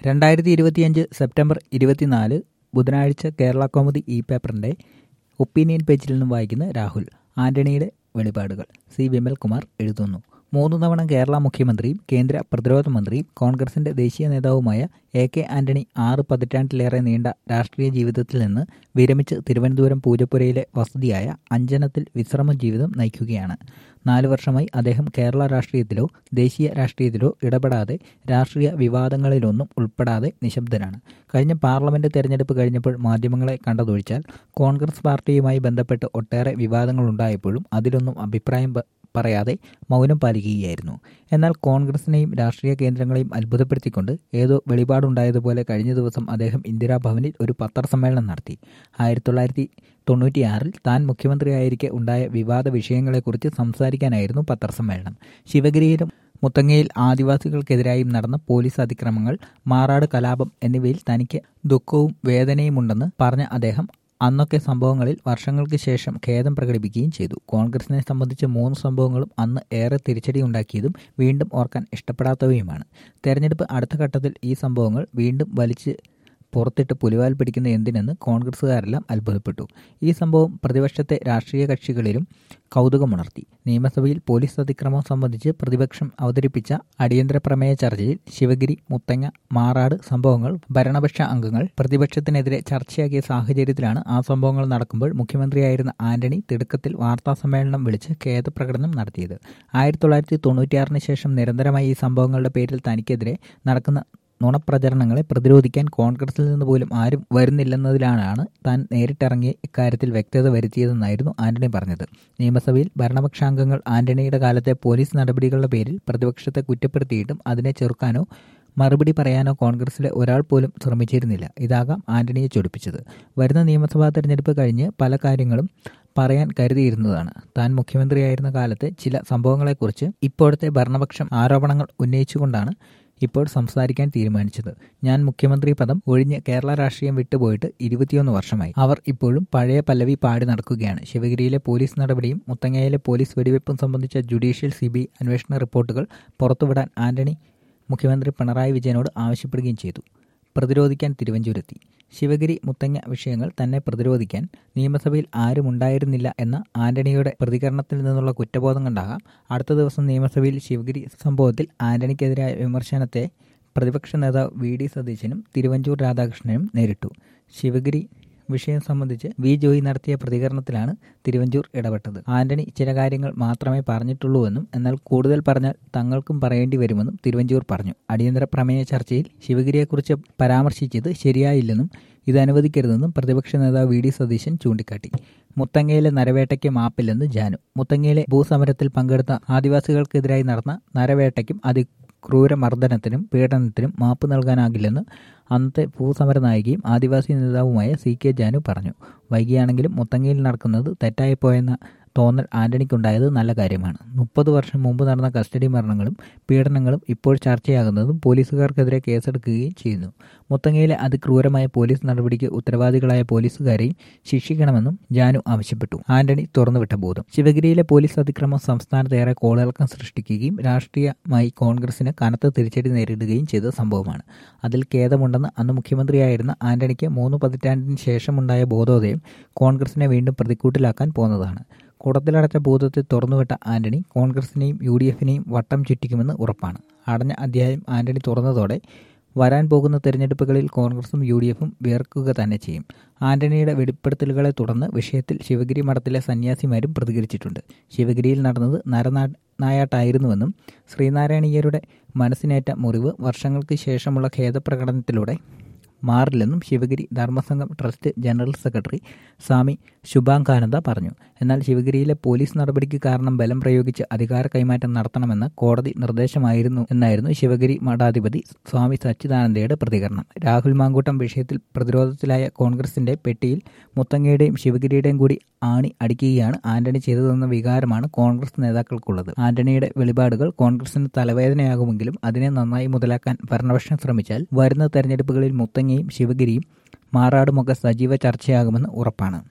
2025 September 24 ബുധനാഴ്ച കേരള കൗമുദി ഈ പേപ്പറിന്റെ ഒപ്പീനിയൻ പേജിൽ നിന്നും വായിക്കുന്ന രാഹുൽ. ആന്റണിയുടെ വെളിപാടുകൾ. സി വിമൽകുമാർ എഴുതുന്നു. 3 തവണ കേരള മുഖ്യമന്ത്രിയും കേന്ദ്ര പ്രതിരോധ മന്ത്രിയും കോൺഗ്രസിന്റെ ദേശീയ നേതാവുമായ AK ആന്റണി 6 പതിറ്റാണ്ടിലേറെ നീണ്ട രാഷ്ട്രീയ ജീവിതത്തിൽ നിന്ന് വിരമിച്ച് തിരുവനന്തപുരം പൂജപ്പുരയിലെ വസതിയായ അഞ്ചനത്തിൽ വിശ്രമ ജീവിതം നയിക്കുകയാണ്. 4 വർഷമായി അദ്ദേഹം കേരള രാഷ്ട്രീയത്തിലോ ദേശീയ രാഷ്ട്രീയത്തിലോ ഇടപെടാതെ, രാഷ്ട്രീയ വിവാദങ്ങളിലൊന്നും ഉൾപ്പെടാതെ നിശബ്ദനാണ്. കഴിഞ്ഞ പാർലമെന്റ് തെരഞ്ഞെടുപ്പ് കഴിഞ്ഞപ്പോൾ മാധ്യമങ്ങളെ കണ്ടതൊഴിച്ചാൽ കോൺഗ്രസ് പാർട്ടിയുമായി ബന്ധപ്പെട്ട് ഒട്ടേറെ വിവാദങ്ങളുണ്ടായപ്പോഴും അതിലൊന്നും അഭിപ്രായം പറയാതെ മൗനം പാലിക്കുകയായിരുന്നു. എന്നാൽ കോൺഗ്രസിനെയും രാഷ്ട്രീയ കേന്ദ്രങ്ങളെയും അത്ഭുതപ്പെടുത്തിക്കൊണ്ട് ഏതോ വെളിപാടുണ്ടായതുപോലെ കഴിഞ്ഞ ദിവസം അദ്ദേഹം ഇന്ദിരാഭവനിൽ ഒരു പത്രസമ്മേളനം നടത്തി. 1996 താൻ മുഖ്യമന്ത്രിയായിരിക്കെ ഉണ്ടായ വിവാദ വിഷയങ്ങളെക്കുറിച്ച് സംസാരിക്കാനായിരുന്നു പത്രസമ്മേളനം. ശിവഗിരിയിലും മുത്തങ്ങയിൽ ആദിവാസികൾക്കെതിരായും നടന്ന പോലീസ് അതിക്രമങ്ങൾ, മാറാട് കലാപം എന്നിവയിൽ തനിക്ക് ദുഃഖവും വേദനയുമുണ്ടെന്ന് പറഞ്ഞ അദ്ദേഹം അന്നൊക്കെ സംഭവങ്ങളിൽ വർഷങ്ങൾക്ക് ശേഷം ഖേദം പ്രകടിപ്പിക്കുകയും ചെയ്തു. കോൺഗ്രസിനെ സംബന്ധിച്ച് 3 സംഭവങ്ങളും അന്ന് ഏറെ തിരിച്ചടിയുണ്ടാക്കിയതും വീണ്ടും ഓർക്കാൻ ഇഷ്ടപ്പെടാത്തവയുമാണ്. തെരഞ്ഞെടുപ്പ് അടുത്ത ഘട്ടത്തിൽ ഈ സംഭവങ്ങൾ വീണ്ടും വലിച്ച് പുറത്തിട്ട് പുലിവാൽ പിടിക്കുന്ന എന്തിനെന്ന് കോൺഗ്രസുകാരെല്ലാം അത്ഭുതപ്പെട്ടു. ഈ സംഭവം പ്രതിപക്ഷത്തെ രാഷ്ട്രീയ കക്ഷികളിലും കൗതുകമുണർത്തി. നിയമസഭയിൽ പോലീസ് അതിക്രമം സംബന്ധിച്ച് പ്രതിപക്ഷം അവതരിപ്പിച്ച അടിയന്തര പ്രമേയ ചർച്ചയിൽ ശിവഗിരി, മുത്തങ്ങ, മാറാട് സംഭവങ്ങൾ ഭരണപക്ഷ അംഗങ്ങൾ പ്രതിപക്ഷത്തിനെതിരെ ചർച്ചയാക്കിയ സാഹചര്യത്തിലാണ് ആ സംഭവങ്ങൾ നടക്കുമ്പോൾ മുഖ്യമന്ത്രിയായിരുന്ന ആന്റണി തിടുക്കത്തിൽ വാർത്താസമ്മേളനം വിളിച്ച് ഖേദപ്രകടനം നടത്തിയത്. 1996 ശേഷം നിരന്തരമായി ഈ സംഭവങ്ങളുടെ പേരിൽ തനിക്കെതിരെ നടക്കുന്ന നുണപ്രചരണങ്ങളെ പ്രതിരോധിക്കാൻ കോൺഗ്രസിൽ നിന്ന് പോലും ആരും വരുന്നില്ലെന്നതിലാണ് താൻ നേരിട്ടിറങ്ങി ഇക്കാര്യത്തിൽ വ്യക്തത വരുത്തിയതെന്നായിരുന്നു ആന്റണി പറഞ്ഞത്. നിയമസഭയിൽ ഭരണപക്ഷാംഗങ്ങൾ ആന്റണിയുടെ കാലത്തെ പോലീസ് നടപടികളുടെ പേരിൽ പ്രതിപക്ഷത്തെ കുറ്റപ്പെടുത്തിയിട്ടും അതിനെ ചെറുക്കാനോ മറുപടി പറയാനോ കോൺഗ്രസിലെ ഒരാൾ പോലും ശ്രമിച്ചിരുന്നില്ല. ഇതാകാം ആന്റണിയെ ചൊടിപ്പിച്ചത്. വരുന്ന നിയമസഭാ തെരഞ്ഞെടുപ്പ് കഴിഞ്ഞ് പല കാര്യങ്ങളും പറയാൻ കരുതിയിരുന്നതാണ്. താൻ മുഖ്യമന്ത്രിയായിരുന്ന കാലത്തെ ചില സംഭവങ്ങളെക്കുറിച്ച് ഇപ്പോഴത്തെ ഭരണപക്ഷം ആരോപണങ്ങൾ ഉന്നയിച്ചുകൊണ്ടാണ് ഇപ്പോൾ സംസാരിക്കാൻ തീരുമാനിച്ചത്. ഞാൻ മുഖ്യമന്ത്രി പദം ഒഴിഞ്ഞ് കേരള രാഷ്ട്രീയം വിട്ടുപോയിട്ട് 21 വർഷമായി. അവർ ഇപ്പോഴും പഴയ പല്ലവി പാടി നടക്കുകയാണ്. ശിവഗിരിയിലെ പോലീസ് നടപടിയും മുത്തങ്ങയിലെ പോലീസ് വെടിവെപ്പും സംബന്ധിച്ച ജുഡീഷ്യൽ CBI അന്വേഷണ റിപ്പോർട്ടുകൾ പുറത്തുവിടാൻ ആന്റണി മുഖ്യമന്ത്രി പിണറായി വിജയനോട് ആവശ്യപ്പെടുകയും ചെയ്തു. പ്രതിരോധിക്കാൻ തിരുവഞ്ചൂരെത്തി. ശിവഗിരി, മുത്തങ്ങ വിഷയങ്ങൾ തന്നെ പ്രതിരോധിക്കാൻ നിയമസഭയിൽ ആരുമുണ്ടായിരുന്നില്ല എന്ന ആന്റണിയുടെ പ്രതികരണത്തിൽ നിന്നുള്ള കുറ്റബോധം കണ്ടാകാം അടുത്ത ദിവസം നിയമസഭയിൽ ശിവഗിരി സംഭവത്തിൽ ആന്റണിക്കെതിരായ വിമർശനത്തെ പ്രതിപക്ഷ നേതാവ് VD സതീശനും തിരുവഞ്ചൂർ രാധാകൃഷ്ണനും നേരിട്ടു. ശിവഗിരി വിഷയം സംബന്ധിച്ച് V ജോയി നടത്തിയ പ്രതികരണത്തിലാണ് തിരുവഞ്ചൂർ ഇടപെട്ടത്. ആന്റണി ചില കാര്യങ്ങൾ മാത്രമേ പറഞ്ഞിട്ടുള്ളൂവെന്നും എന്നാൽ കൂടുതൽ പറഞ്ഞാൽ തങ്ങൾക്കും പറയേണ്ടി വരുമെന്നും തിരുവഞ്ചൂർ പറഞ്ഞു. അടിയന്തര പ്രമേയ ചർച്ചയിൽ ശിവഗിരിയെക്കുറിച്ച് പരാമർശിച്ചത് ശരിയായില്ലെന്നും ഇത് അനുവദിക്കരുതെന്നും പ്രതിപക്ഷ നേതാവ് VD സതീശൻ ചൂണ്ടിക്കാട്ടി. മുത്തങ്ങയിലെ നരവേട്ടയ്ക്ക് മാപ്പില്ലെന്ന് ജാനു. മുത്തങ്ങയിലെ ഭൂസമരത്തിൽ പങ്കെടുത്ത ആദിവാസികൾക്കെതിരായി നടന്ന നരവേട്ടയ്ക്കും ക്രൂരമർദ്ദനത്തിനും പീഡനത്തിനും മാപ്പ് നൽകാനാകില്ലെന്ന് അന്നത്തെ ഭൂസമര നായികയും ആദിവാസി നേതാവുമായ CK ജാനു പറഞ്ഞു. വൈകിയാണെങ്കിലും മുത്തങ്ങയിൽ നടക്കുന്നത് തെറ്റായിപ്പോയെന്ന തോന്നൽ ആന്റണിക്കുണ്ടായത് നല്ല കാര്യമാണ്. 30 വർഷം മുമ്പ് നടന്ന കസ്റ്റഡി മരണങ്ങളും പീഡനങ്ങളും ഇപ്പോൾ ചർച്ചയാകുന്നതും പോലീസുകാർക്കെതിരെ കേസെടുക്കുകയും ചെയ്യുന്നു. മുത്തങ്ങയിലെ അതിക്രൂരമായ പോലീസ് നടപടിക്ക് ഉത്തരവാദികളായ പോലീസുകാരെയും ശിക്ഷിക്കണമെന്നും ജാനു ആവശ്യപ്പെട്ടു. ആന്റണി തുറന്നുവിട്ട ഭൂതം. ശിവഗിരിയിലെ പോലീസ് അതിക്രമം സംസ്ഥാനത്ത് ഏറെ കോളിളക്കം സൃഷ്ടിക്കുകയും രാഷ്ട്രീയമായി കോൺഗ്രസിന് കനത്ത തിരിച്ചടി നേരിടുകയും ചെയ്ത സംഭവമാണ്. അതിൽ ഖേദമുണ്ടെന്ന് അന്ന് മുഖ്യമന്ത്രിയായിരുന്ന ആന്റണിക്ക് 3 പതിറ്റാണ്ടിന് ശേഷമുണ്ടായ ബോധോദയം കോൺഗ്രസിനെ വീണ്ടും പ്രതിക്കൂട്ടിലാക്കാൻ പോന്നതാണ്. കുടത്തിലടച്ച ഭൂതത്തെ തുറന്നുവിട്ട ആന്റണി കോൺഗ്രസിനെയും UDFനെയും വട്ടം ചുറ്റിക്കുമെന്ന് ഉറപ്പാണ്. അടഞ്ഞ അധ്യായം ആന്റണി തുറന്നതോടെ വരാൻ പോകുന്ന തെരഞ്ഞെടുപ്പുകളിൽ കോൺഗ്രസും UDFും വിയർക്കുക തന്നെ ചെയ്യും. ആന്റണിയുടെ വെളിപ്പെടുത്തലുകളെ തുടർന്ന് വിഷയത്തിൽ ശിവഗിരി മഠത്തിലെ സന്യാസിമാരും പ്രതികരിച്ചിട്ടുണ്ട്. ശിവഗിരിയിൽ നടന്നത് നരനായാട്ടായിരുന്നുവെന്നും ശ്രീനാരായണീയരുടെ മനസ്സിനേറ്റ മുറിവ് വർഷങ്ങൾക്ക് ശേഷമുള്ള ഖേദപ്രകടനത്തിലൂടെ മാറില്ലെന്നും Sivagiri Dharmasangham trust general secretary Swami Subhangananda പറഞ്ഞു. എന്നാൽ ശിവഗിരിയിലെ പോലീസ് നടപടിക്ക് കാരണം ബലം പ്രയോഗിച്ച് അധികാര കൈമാറ്റം നടത്തണമെന്ന കോടതി നിർദ്ദേശമായിരുന്നു എന്നായിരുന്നു ശിവഗിരി മഠാധിപതി സ്വാമി സച്ചിദാനന്ദയുടെ പ്രതികരണം. രാഹുൽ മാങ്കൂട്ടം വിഷയത്തിൽ പ്രതിരോധത്തിലായ കോൺഗ്രസിന്റെ പെട്ടിയിൽ മുത്തങ്ങയുടെയും ശിവഗിരിയുടെയും കൂടി ആണി അടിക്കുകയാണ് ആന്റണി ചെയ്തതെന്ന വികാരമാണ് കോൺഗ്രസ് നേതാക്കൾക്കുള്ളത്. ആന്റണിയുടെ വെളിപാടുകൾ കോൺഗ്രസിന് തലവേദനയാകുമെങ്കിലും അതിനെ നന്നായി മുതലാക്കാൻ ഭരണപക്ഷം ശ്രമിച്ചാൽ വരുന്ന തെരഞ്ഞെടുപ്പുകളിൽ മുത്തങ്ങയും ശിവഗിരിയും മാറാടുമൊക്കെ സജീവ ചർച്ചയാകുമെന്ന് ഉറപ്പാണ്.